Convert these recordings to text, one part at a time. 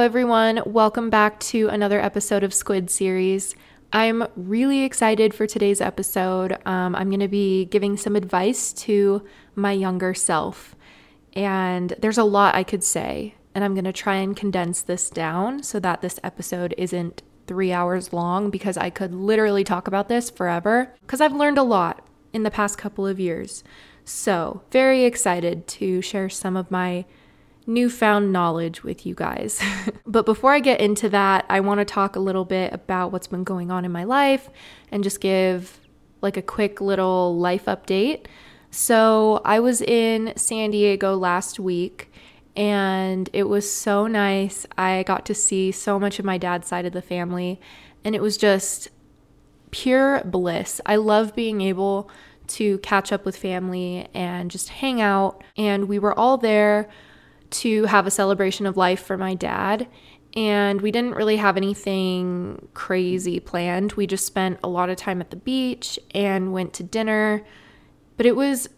everyone. Welcome back to another episode of Squid Series. I'm really excited for today's episode. I'm going to be giving some advice to my younger self. And there's a lot I could say, and I'm going to try and condense this down so that this episode isn't 3 hours long, because I could literally talk about this forever, because I've learned a lot in the past couple of years. So, very excited to share some of my newfound knowledge with you guys. But before I get into that, I want to talk a little bit about what's been going on in my life and just give like a quick little life update. So I was in San Diego last week and it was so nice. I got to see so much of my dad's side of the family and it was just pure bliss. I love being able to catch up with family and just hang out, and we were all there to have a celebration of life for my dad, and we didn't really have anything crazy planned. We just spent a lot of time at the beach and went to dinner, but it was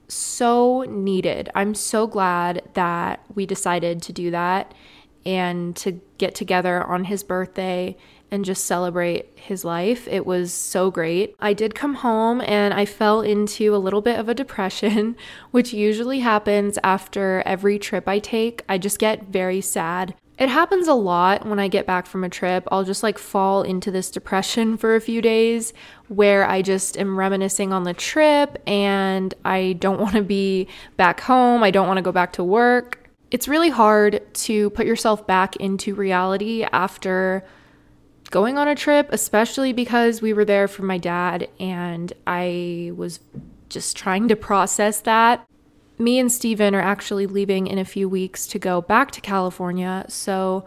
so needed. I'm so glad that we decided to do that and to get together on his birthday and just celebrate his life. It was so great. I did come home and I fell into a little bit of a depression, which usually happens after every trip I take. I just get very sad. It happens a lot when I get back from a trip. I'll just fall into this depression for a few days where I just am reminiscing on the trip and I don't want to be back home. I don't want to go back to work. It's really hard to put yourself back into reality after going on a trip, especially because we were there for my dad and I was just trying to process that. Me and Steven are actually leaving in a few weeks to go back to California, so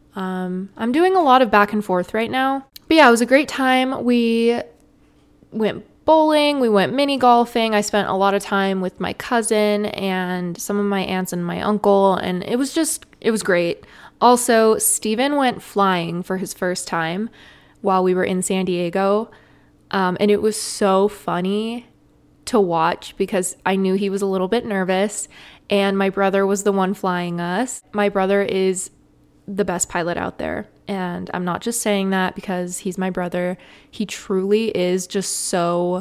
I'm doing a lot of back and forth right now. But yeah, it was a great time. We went bowling, we went mini golfing. I spent a lot of time with my cousin and some of my aunts and my uncle, and it was great. Also, Steven went flying for his first time while we were in San Diego, and it was so funny to watch because I knew he was a little bit nervous, and my brother was the one flying us. My brother is the best pilot out there, and I'm not just saying that because he's my brother. He truly is just so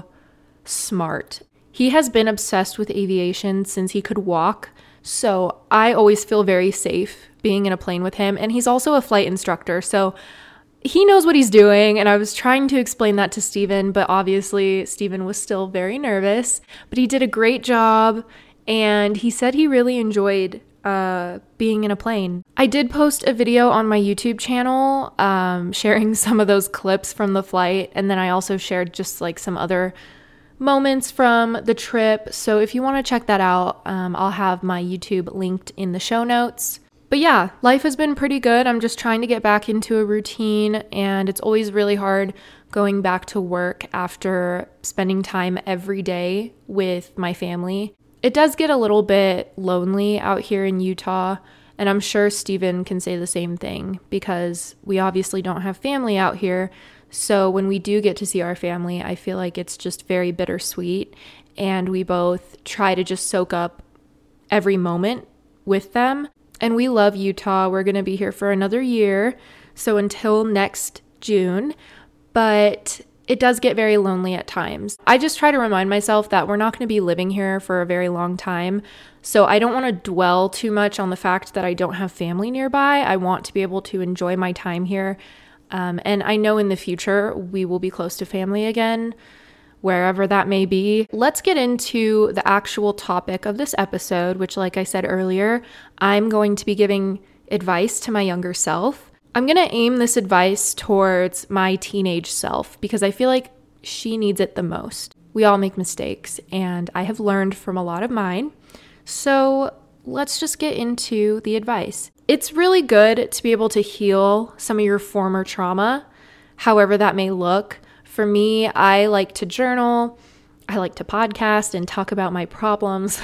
smart. He has been obsessed with aviation since he could walk, so I always feel very safe being in a plane with him, and he's also a flight instructor, so he knows what he's doing, and I was trying to explain that to Steven, but obviously Steven was still very nervous, but he did a great job, and he said he really enjoyed being in a plane. I did post a video on my YouTube channel sharing some of those clips from the flight, and then I also shared just some other moments from the trip, so if you want to check that out, I'll have my YouTube linked in the show notes. But yeah, life has been pretty good. I'm just trying to get back into a routine, and it's always really hard going back to work after spending time every day with my family. It does get a little bit lonely out here in Utah, and I'm sure Steven can say the same thing because we obviously don't have family out here. So when we do get to see our family, I feel like it's just very bittersweet, and we both try to just soak up every moment with them. And we love Utah. We're going to be here for another year, so until next June, but it does get very lonely at times. I just try to remind myself that we're not going to be living here for a very long time, so I don't want to dwell too much on the fact that I don't have family nearby. I want to be able to enjoy my time here, and I know in the future we will be close to family again, wherever that may be. Let's get into the actual topic of this episode, which, like I said earlier, I'm going to be giving advice to my younger self. I'm going to aim this advice towards my teenage self because I feel like she needs it the most. We all make mistakes, and I have learned from a lot of mine. So let's just get into the advice. It's really good to be able to heal some of your former trauma, however that may look. For me, I like to journal, I like to podcast and talk about my problems.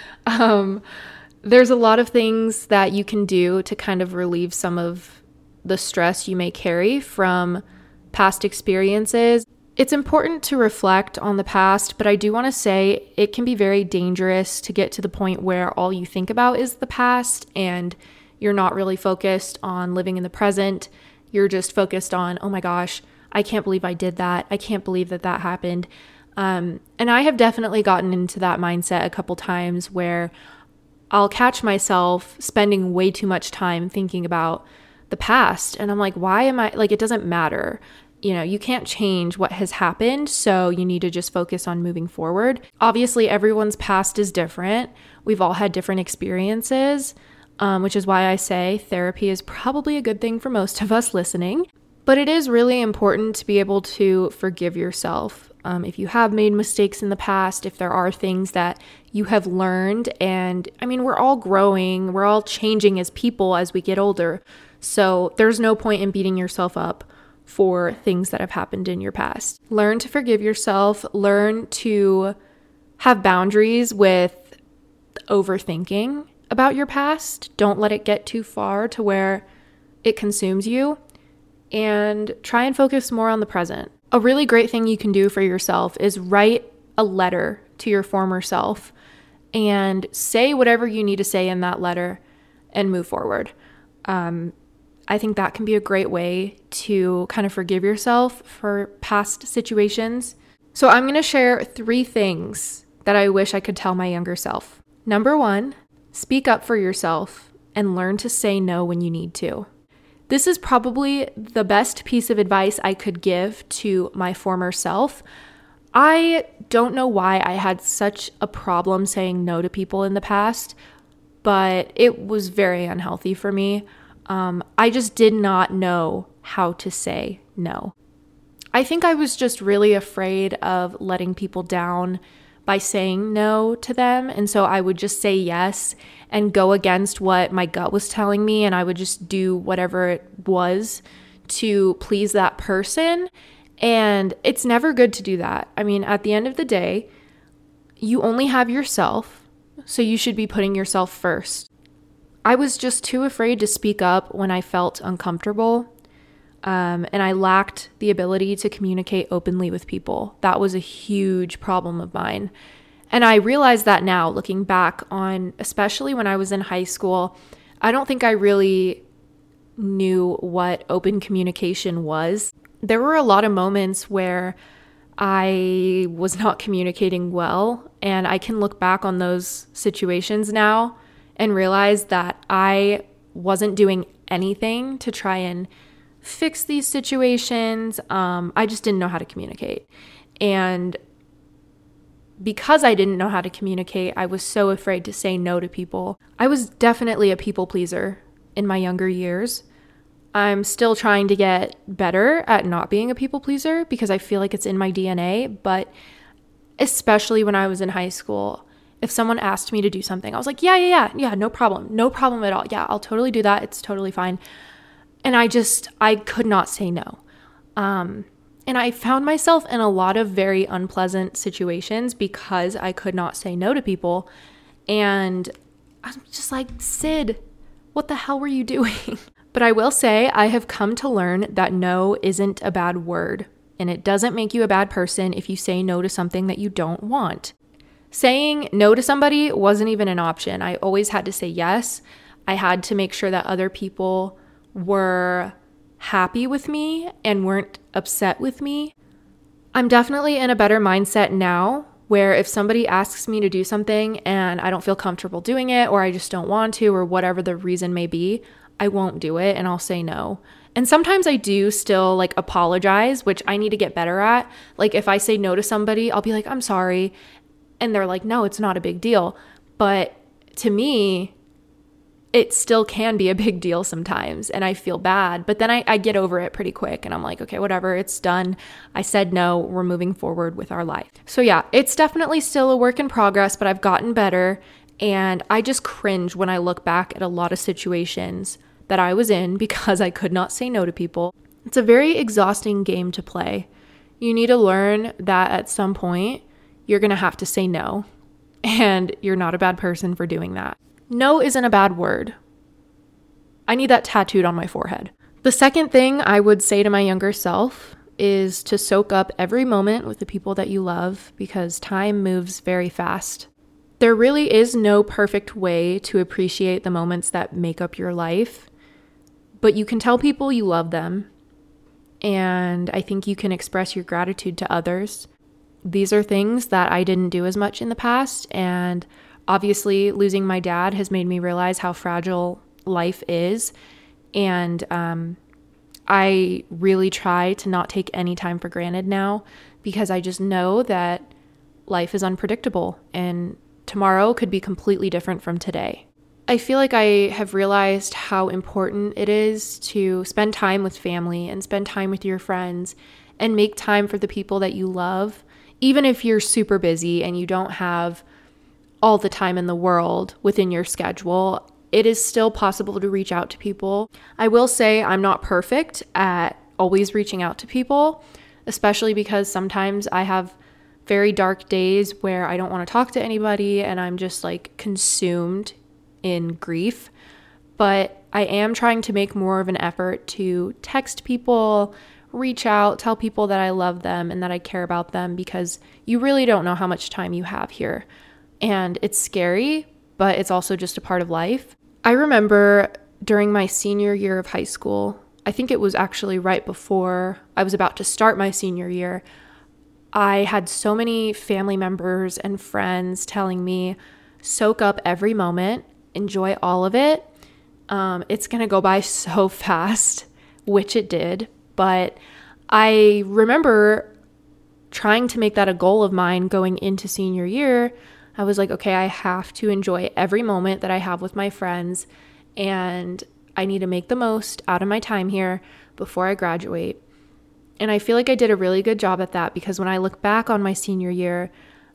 There's a lot of things that you can do to kind of relieve some of the stress you may carry from past experiences. It's important to reflect on the past, but I do want to say it can be very dangerous to get to the point where all you think about is the past and You're not really focused on living in the present. You're just focused on, oh my gosh, I can't believe I did that. I can't believe that that happened. And I have definitely gotten into that mindset a couple times where I'll catch myself spending way too much time thinking about the past. And I'm like, why am I, like, it doesn't matter. You can't change what has happened. So you need to just focus on moving forward. Obviously, everyone's past is different. We've all had different experiences, which is why I say therapy is probably a good thing for most of us listening. But it is really important to be able to forgive yourself. If you have made mistakes in the past, if there are things that you have learned, and I mean, we're all growing, we're all changing as people as we get older. So there's no point in beating yourself up for things that have happened in your past. Learn to forgive yourself, learn to have boundaries with overthinking about your past. Don't let it get too far to where it consumes you, and try and focus more on the present. A really great thing you can do for yourself is write a letter to your former self and say whatever you need to say in that letter and move forward. I think that can be a great way to kind of forgive yourself for past situations. So I'm going to share 3 things that I wish I could tell my younger self. Number 1, speak up for yourself and learn to say no when you need to. This is probably the best piece of advice I could give to my former self. I don't know why I had such a problem saying no to people in the past, but it was very unhealthy for me. I just did not know how to say no. I think I was just really afraid of letting people down by saying no to them. And so I would just say yes and go against what my gut was telling me. And I would just do whatever it was to please that person. And it's never good to do that. I mean, at the end of the day, you only have yourself, so you should be putting yourself first. I was just too afraid to speak up when I felt uncomfortable. And I lacked the ability to communicate openly with people. That was a huge problem of mine. And I realize that now, looking back on, especially when I was in high school, I don't think I really knew what open communication was. There were a lot of moments where I was not communicating well, and I can look back on those situations now and realize that I wasn't doing anything to try and fix these situations. I just didn't know how to communicate. And because I didn't know how to communicate, I was so afraid to say no to people. I was definitely a people pleaser in my younger years. I'm still trying to get better at not being a people pleaser because I feel like it's in my DNA. But especially when I was in high school, if someone asked me to do something, I was like, yeah, no problem. No problem at all. Yeah, I'll totally do that. It's totally fine. And I could not say no. And I found myself in a lot of very unpleasant situations because I could not say no to people. And I'm just like, Sid, what the hell were you doing? But I will say I have come to learn that no isn't a bad word. And it doesn't make you a bad person if you say no to something that you don't want. Saying no to somebody wasn't even an option. I always had to say yes. I had to make sure that other people were happy with me and weren't upset with me. I'm definitely in a better mindset now where if somebody asks me to do something and I don't feel comfortable doing it, or I just don't want to, or whatever the reason may be, I won't do it and I'll say no. And sometimes I do still apologize, which I need to get better at. Like if I say no to somebody, I'll be like, I'm sorry. And they're like, no, it's not a big deal. But to me, it still can be a big deal sometimes, and I feel bad, but then I get over it pretty quick, and I'm like, okay, whatever, it's done. I said no, we're moving forward with our life. So yeah, it's definitely still a work in progress, but I've gotten better, and I just cringe when I look back at a lot of situations that I was in because I could not say no to people. It's a very exhausting game to play. You need to learn that at some point, you're going to have to say no, and you're not a bad person for doing that. No isn't a bad word. I need that tattooed on my forehead. The second thing I would say to my younger self is to soak up every moment with the people that you love because time moves very fast. There really is no perfect way to appreciate the moments that make up your life, but you can tell people you love them, and I think you can express your gratitude to others. These are things that I didn't do as much in the past, and obviously losing my dad has made me realize how fragile life is, and I really try to not take any time for granted now, because I just know that life is unpredictable and tomorrow could be completely different from today. I feel like I have realized how important it is to spend time with family and spend time with your friends and make time for the people that you love, even if you're super busy and you don't have all the time in the world within your schedule. It is still possible to reach out to people. I will say I'm not perfect at always reaching out to people, especially because sometimes I have very dark days where I don't want to talk to anybody and I'm just like consumed in grief. But I am trying to make more of an effort to text people, reach out, tell people that I love them and that I care about them, because you really don't know how much time you have here. And it's scary, but it's also just a part of life. I remember during my senior year of high school, I think it was actually right before I was about to start my senior year, I had so many family members and friends telling me, soak up every moment, enjoy all of it. It's going to go by so fast, which it did. But I remember trying to make that a goal of mine going into senior year. I was like, okay, I have to enjoy every moment that I have with my friends, and I need to make the most out of my time here before I graduate. And I feel like I did a really good job at that, because when I look back on my senior year,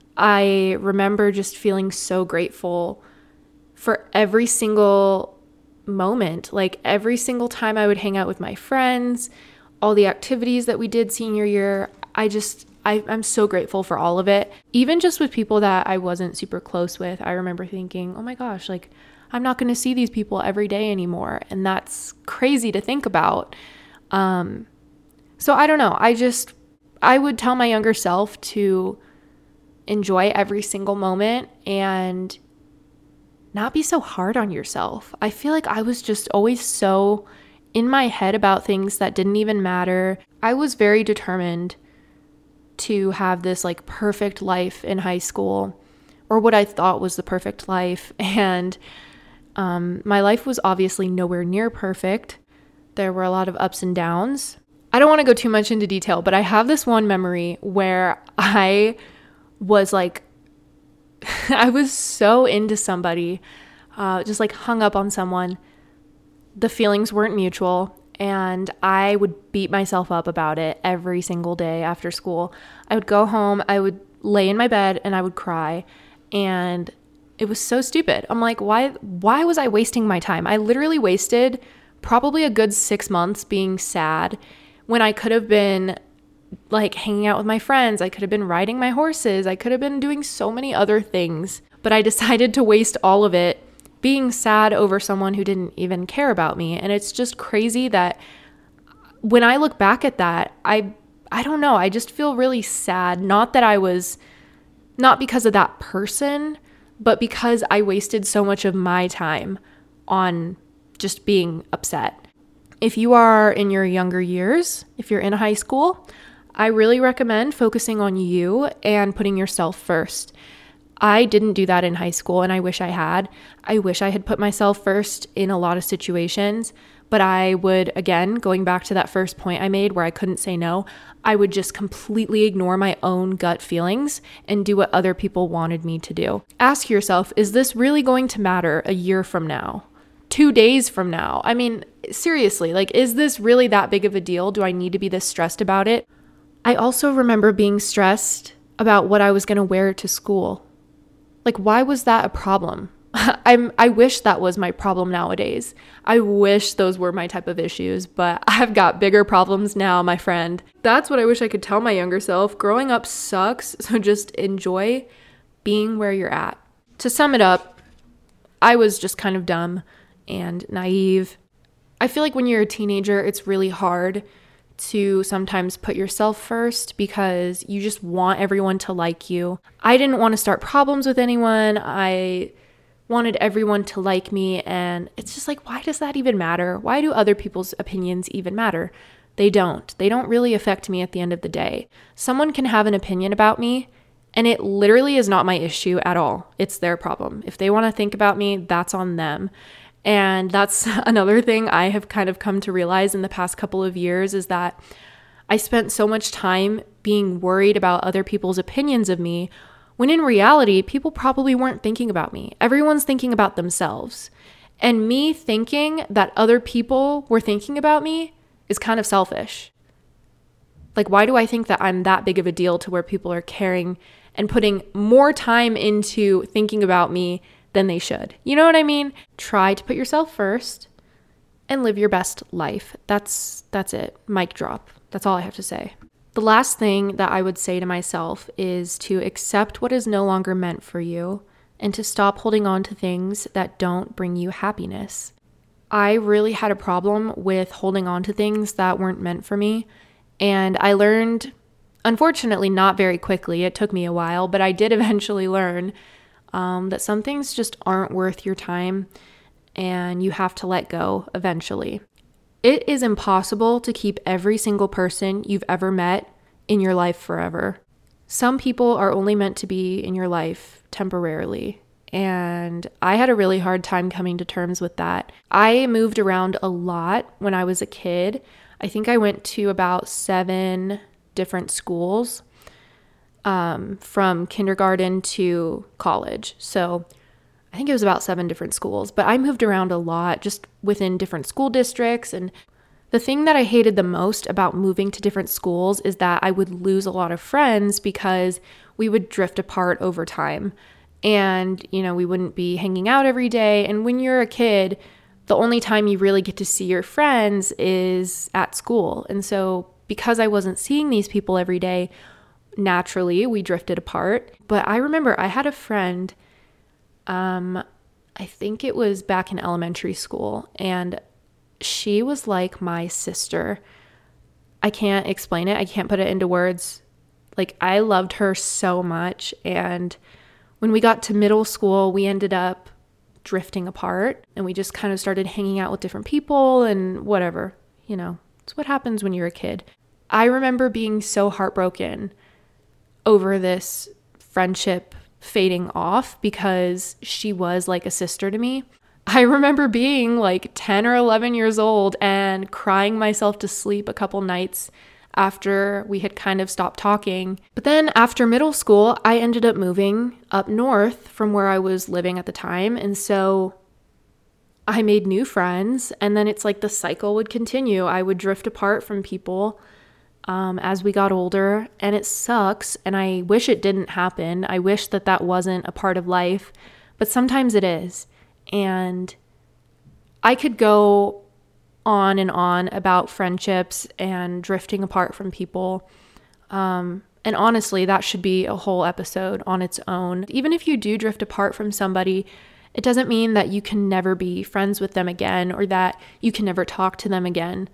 I remember just feeling so grateful for every single moment, like every single time I would hang out with my friends, all the activities that we did senior year. I'm so grateful for all of it. Even just with people that I wasn't super close with, I remember thinking, oh my gosh, like I'm not going to see these people every day anymore. And that's crazy to think about. So I don't know. I would tell my younger self to enjoy every single moment and not be so hard on yourself. I feel like I was just always so in my head about things that didn't even matter. I was very determined to have this like perfect life in high school, or what I thought was the perfect life. And my life was obviously nowhere near perfect. There were a lot of ups and downs. I don't want to go too much into detail, but I have this one memory where I was like, I was so into somebody, just like hung up on someone. The feelings weren't mutual, and I would beat myself up about it every single day after school. I would go home, I would lay in my bed, and I would cry, and it was so stupid. I'm like, why was I wasting my time? I literally wasted probably a good 6 months being sad when I could have been like hanging out with my friends. I could have been riding my horses. I could have been doing so many other things, but I decided to waste all of it being sad over someone who didn't even care about me. And it's just crazy that when I look back at that, I don't know, I just feel really sad. Not because of that person, but because I wasted so much of my time on just being upset. If you are in your younger years, if you're in high school, I really recommend focusing on you and putting yourself first. I didn't do that in high school, and I wish I had. I wish I had put myself first in a lot of situations, but I would, again, going back to that first point I made where I couldn't say no, I would just completely ignore my own gut feelings and do what other people wanted me to do. Ask yourself, is this really going to matter a year from now? 2 days from now? I mean, seriously, like, is this really that big of a deal? Do I need to be this stressed about it? I also remember being stressed about what I was going to wear to school. Like, why was that a problem? I wish that was my problem nowadays. I wish those were my type of issues, but I've got bigger problems now, my friend. That's what I wish I could tell my younger self. Growing up sucks, so just enjoy being where you're at. To sum it up, I was just kind of dumb and naive. I feel like when you're a teenager, it's really hard to sometimes put yourself first because you just want everyone to like you. I didn't want to start problems with anyone. I wanted everyone to like me, and it's just like, why does that even matter? Why do other people's opinions even matter? They don't. They don't really affect me at the end of the day. Someone can have an opinion about me, and it literally is not my issue at all. It's their problem. If they want to think about me, that's on them. And that's another thing I have kind of come to realize in the past couple of years is that I spent so much time being worried about other people's opinions of me, when in reality, people probably weren't thinking about me. Everyone's thinking about themselves. And me thinking that other people were thinking about me is kind of selfish. Like, why do I think that I'm that big of a deal to where people are caring and putting more time into thinking about me than they should? You know what I mean? Try to put yourself first and live your best life. That's it. Mic drop. That's all I have to say. The last thing that I would say to myself is to accept what is no longer meant for you and to stop holding on to things that don't bring you happiness. I really had a problem with holding on to things that weren't meant for me, and I learned, unfortunately not very quickly, it took me a while, but I did eventually learn that some things just aren't worth your time and you have to let go eventually. It is impossible to keep every single person you've ever met in your life forever. Some people are only meant to be in your life temporarily, and I had a really hard time coming to terms with that. I moved around a lot when I was a kid. I think I went to about 7 different schools from kindergarten to college. So I think it was about 7 different schools, but I moved around a lot just within different school districts. And the thing that I hated the most about moving to different schools is that I would lose a lot of friends because we would drift apart over time. And, we wouldn't be hanging out every day. And when you're a kid, the only time you really get to see your friends is at school. And so because I wasn't seeing these people every day, naturally we drifted apart. But I remember I had a friend, I think it was back in elementary school, and she was like my sister. I can't explain it. I can't put it into words. Like, I loved her so much. And when we got to middle school, we ended up drifting apart and we just kind of started hanging out with different people and whatever. It's what happens when you're a kid. I remember being so heartbroken over this friendship fading off because she was like a sister to me. I remember being like 10 or 11 years old and crying myself to sleep a couple nights after we had kind of stopped talking. But then after middle school, I ended up moving up north from where I was living at the time. And so I made new friends, and then it's like the cycle would continue. I would drift apart from people as we got older, and it sucks, and I wish it didn't happen. I wish that wasn't a part of life, but sometimes it is. And I could go on and on about friendships and drifting apart from people. And honestly, that should be a whole episode on its own. Even if you do drift apart from somebody, it doesn't mean that you can never be friends with them again or that you can never talk to them again.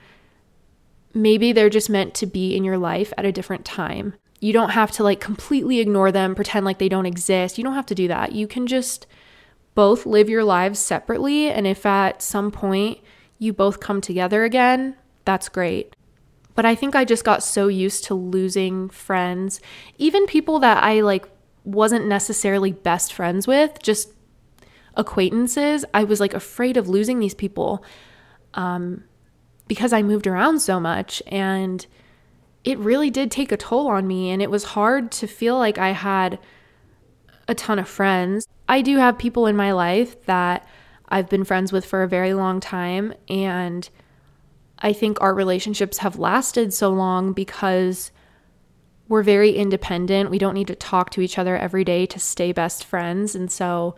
Maybe they're just meant to be in your life at a different time. You don't have to completely ignore them, pretend like they don't exist. You don't have to do that. You can just both live your lives separately. And if at some point you both come together again, that's great. But I think I just got so used to losing friends, even people that I wasn't necessarily best friends with, just acquaintances. I was afraid of losing these people because I moved around so much, and it really did take a toll on me, and it was hard to feel like I had a ton of friends. I do have people in my life that I've been friends with for a very long time, and I think our relationships have lasted so long because we're very independent. We don't need to talk to each other every day to stay best friends. And so,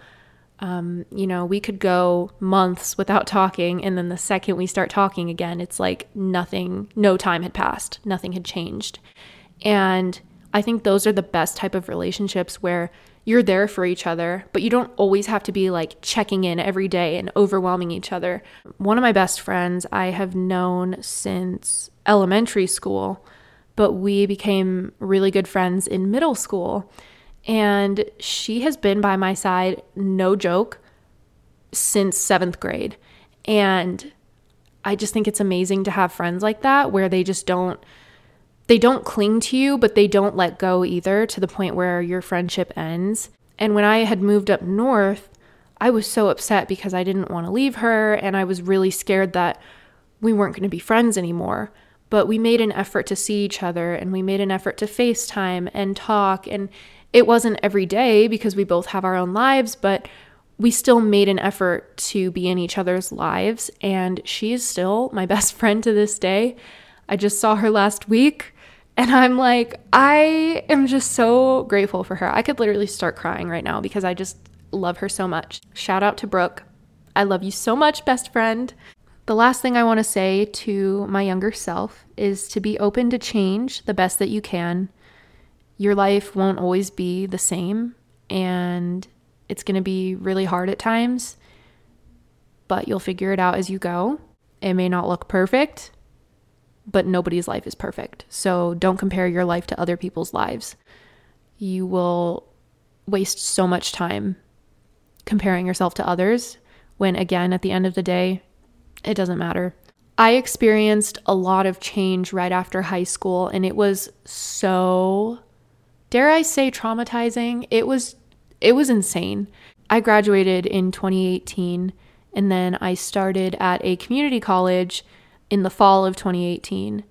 we could go months without talking. And then the second we start talking again, it's like no time had passed. Nothing had changed. And I think those are the best type of relationships where you're there for each other, but you don't always have to be like checking in every day and overwhelming each other. One of my best friends I have known since elementary school, but we became really good friends in middle school. And she has been by my side, no joke, since 7th grade. And I just think it's amazing to have friends like that where they don't cling to you, but they don't let go either to the point where your friendship ends. And when I had moved up north, I was so upset because I didn't want to leave her and I was really scared that we weren't going to be friends anymore. But we made an effort to see each other and we made an effort to FaceTime and talk. And it wasn't every day because we both have our own lives, but we still made an effort to be in each other's lives. And she is still my best friend to this day. I just saw her last week and I'm like, I am just so grateful for her. I could literally start crying right now because I just love her so much. Shout out to Brooke. I love you so much, best friend. The last thing I want to say to my younger self is to be open to change the best that you can. Your life won't always be the same, and it's going to be really hard at times, but you'll figure it out as you go. It may not look perfect, but nobody's life is perfect. So don't compare your life to other people's lives. You will waste so much time comparing yourself to others when, again, at the end of the day, it doesn't matter. I experienced a lot of change right after high school, and it was so, dare I say, traumatizing. It was insane. I graduated in 2018, and then I started at a community college in the fall of 2018.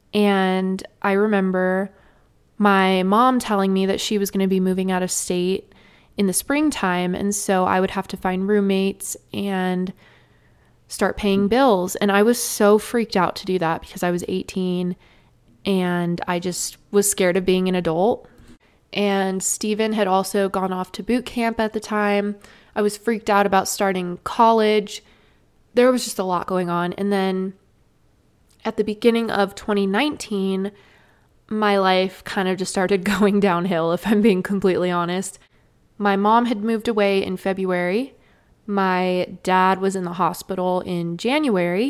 And I remember my mom telling me that she was going to be moving out of state in the springtime, and so I would have to find roommates and start paying bills. And I was so freaked out to do that because I was 18 and I just was scared of being an adult. And Steven had also gone off to boot camp at the time. I was freaked out about starting college. There was just a lot going on. And then at the beginning of 2019, my life kind of just started going downhill, if I'm being completely honest. My mom had moved away in February. My dad was in the hospital in January,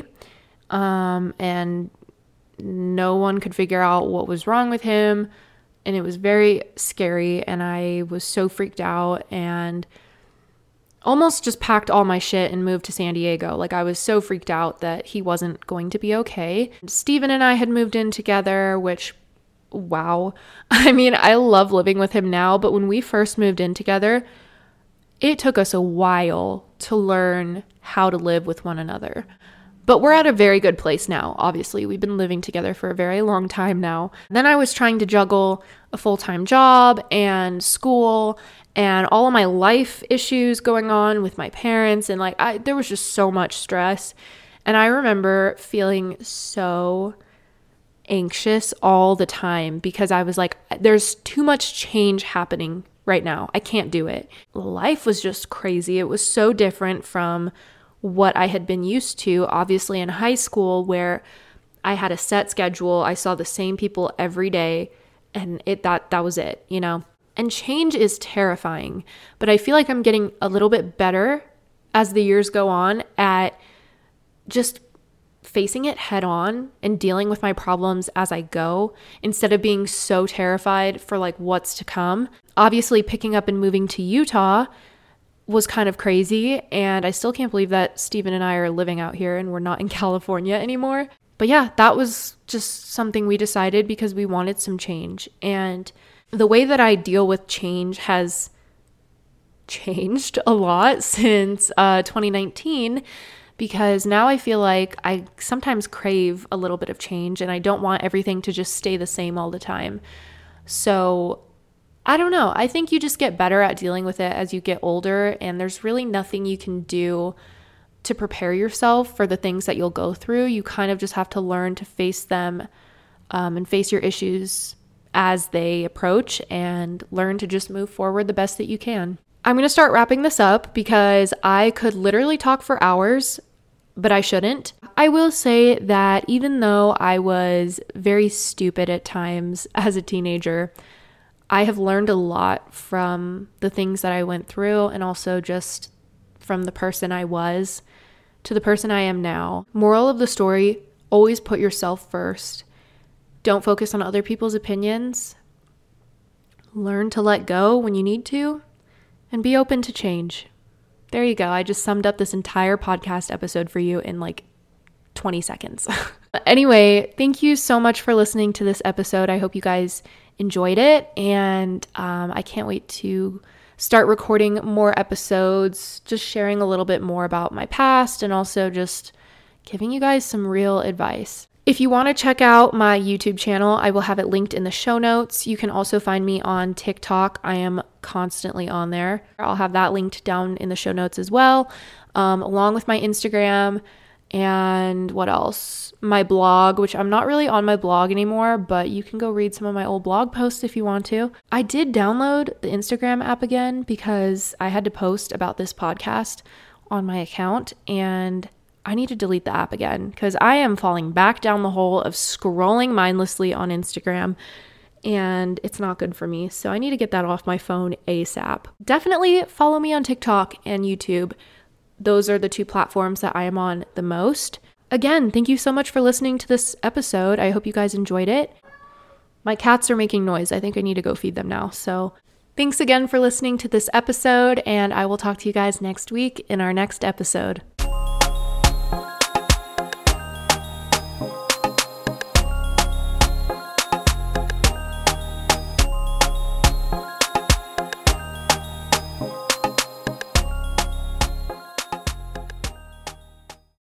and no one could figure out what was wrong with him. And it was very scary, and I was so freaked out and almost just packed all my shit and moved to San Diego. Like, I was so freaked out that he wasn't going to be okay. Steven and I had moved in together, which, wow. I mean, I love living with him now, but when we first moved in together, it took us a while to learn how to live with one another. But we're at a very good place now, obviously. We've been living together for a very long time now. Then I was trying to juggle a full-time job and school and all of my life issues going on with my parents. And there was just so much stress. And I remember feeling so anxious all the time because I was like, there's too much change happening right now. I can't do it. Life was just crazy. It was so different from what I had been used to, obviously in high school, where I had a set schedule. I saw the same people every day, and that was it, you know? And change is terrifying, but I feel like I'm getting a little bit better as the years go on at just facing it head on and dealing with my problems as I go instead of being so terrified for what's to come. Obviously, picking up and moving to Utah was kind of crazy, and I still can't believe that Steven and I are living out here and we're not in California anymore. But yeah, that was just something we decided because we wanted some change. And the way that I deal with change has changed a lot since 2019, because now I feel like I sometimes crave a little bit of change and I don't want everything to just stay the same all the time. So I don't know. I think you just get better at dealing with it as you get older, and there's really nothing you can do to prepare yourself for the things that you'll go through. You kind of just have to learn to face them and face your issues as they approach and learn to just move forward the best that you can. I'm going to start wrapping this up because I could literally talk for hours, but I shouldn't. I will say that even though I was very stupid at times as a teenager, I have learned a lot from the things that I went through, and also just from the person I was to the person I am now. Moral of the story, always put yourself first. Don't focus on other people's opinions. Learn to let go when you need to, and be open to change. There you go. I just summed up this entire podcast episode for you in like 20 seconds. Anyway, thank you so much for listening to this episode. I hope you guys enjoyed it, and I can't wait to start recording more episodes, just sharing a little bit more about my past and also just giving you guys some real advice. If you want to check out my YouTube channel, I will have it linked in the show notes. You can also find me on TikTok. I am constantly on there. I'll have that linked down in the show notes as well, along with my Instagram and what else? My blog, which I'm not really on my blog anymore, but you can go read some of my old blog posts if you want to. I did download the Instagram app again because I had to post about this podcast on my account, and I need to delete the app again because I am falling back down the hole of scrolling mindlessly on Instagram, and it's not good for me. So I need to get that off my phone ASAP. Definitely follow me on TikTok and YouTube. Those are the two platforms that I am on the most. Again, thank you so much for listening to this episode. I hope you guys enjoyed it. My cats are making noise. I think I need to go feed them now. So thanks again for listening to this episode, and I will talk to you guys next week in our next episode.